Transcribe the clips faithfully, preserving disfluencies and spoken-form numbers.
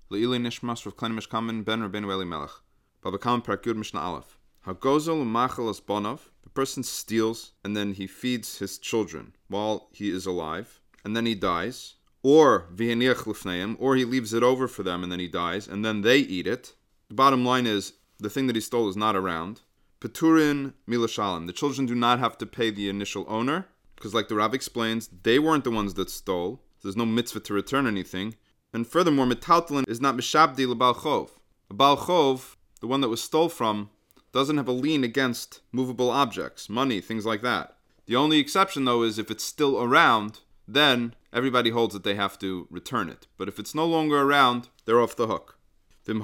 Le'ili nishmas Rav Klein Mishkamen ben Rabbeinu Eli Melech. Baba Kamen Parak Yud Mishnah Aleph. Hagozel umachal as bonov. The person steals and then he feeds his children while he is alive, and then he dies. Or v'heniach lifneim, or he leaves it over for them and then he dies, and then they eat it. The bottom line is, the thing that he stole is not around. Peturin milashalim. The children do not have to pay the initial owner, because like the Rav explains, they weren't the ones that stole. There's no mitzvah to return anything. And furthermore, metaltalin is not mishabdi lebal chov. A bal chov, the one that was stole from, doesn't have a lien against movable objects, money, things like that. The only exception, though, is if it's still around, then everybody holds that they have to return it. But if it's no longer around, they're off the hook. And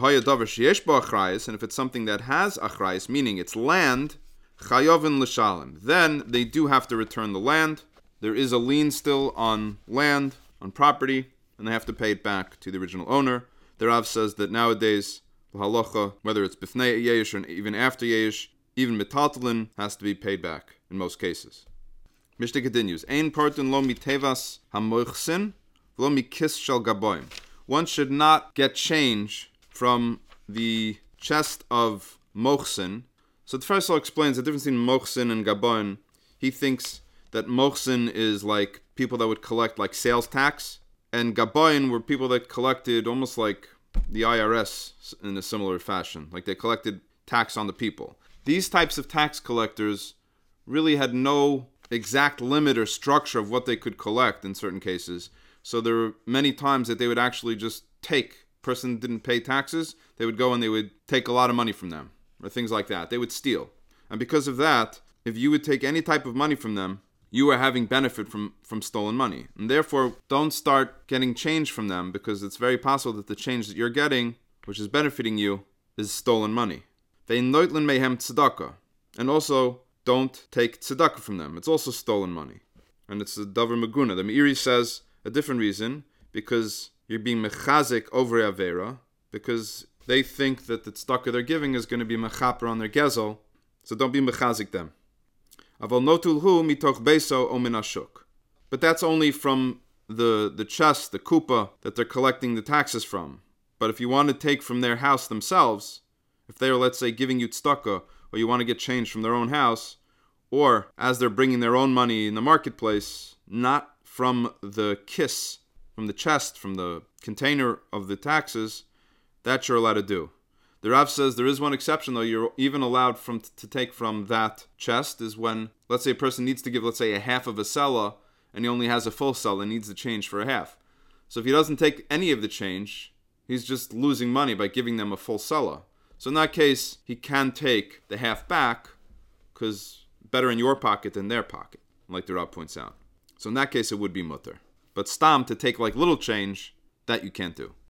if it's something that has achrayis, meaning it's land, chayovin l'shalim, then they do have to return the land. There is a lien still on land, on property, and they have to pay it back to the original owner. The Rav says that nowadays, halacha, whether it's bifnei yesh or even after yesh, even metaltalin has to be paid back in most cases. Mishnah continues, Ein partun lo mitevas hamochsin, lo mikis shel gaboim. One should not get change from the chest of mochsin. So the first all explains the difference between mochsin and gaboim. He thinks that mochsin is like people that would collect like sales tax, and gaboim were people that collected almost like the I R S in a similar fashion, like they collected tax on the people. These types of tax collectors really had no exact limit or structure of what they could collect in certain cases. So there were many times that they would actually just take, person didn't pay taxes, they would go and they would take a lot of money from them, or things like that. They would steal. And because of that, if you would take any type of money from them, you are having benefit from, from stolen money. And therefore, don't start getting change from them, because it's very possible that the change that you're getting, which is benefiting you, is stolen money. Ve'in loitlin mehem tzedakah. And also, don't take tzedakah from them. It's also stolen money. And it's a davar maguna. The Meiri says a different reason, because you're being mechazik over avera, because they think that the tzedakah they're giving is going to be mechaper on their gezel, so don't be mechazik them. Aval notulhu mitoch beso o min ashuk. But that's only from the, the chest, the kupa, that they're collecting the taxes from. But if you want to take from their house themselves, if they're, let's say, giving you tzedakah, or you want to get change from their own house, or as they're bringing their own money in the marketplace, not from the kiss, from the chest, from the container of the taxes, that you're allowed to do. The Rav says there is one exception, though. You're even allowed from to take from that chest is when, let's say, a person needs to give, let's say, a half of a sella, and he only has a full sella and needs the change for a half. So if he doesn't take any of the change, he's just losing money by giving them a full sella. So in that case, he can take the half back, because better in your pocket than their pocket, like the Rav points out. So in that case, it would be mutter. But stam, to take like little change, that you can't do.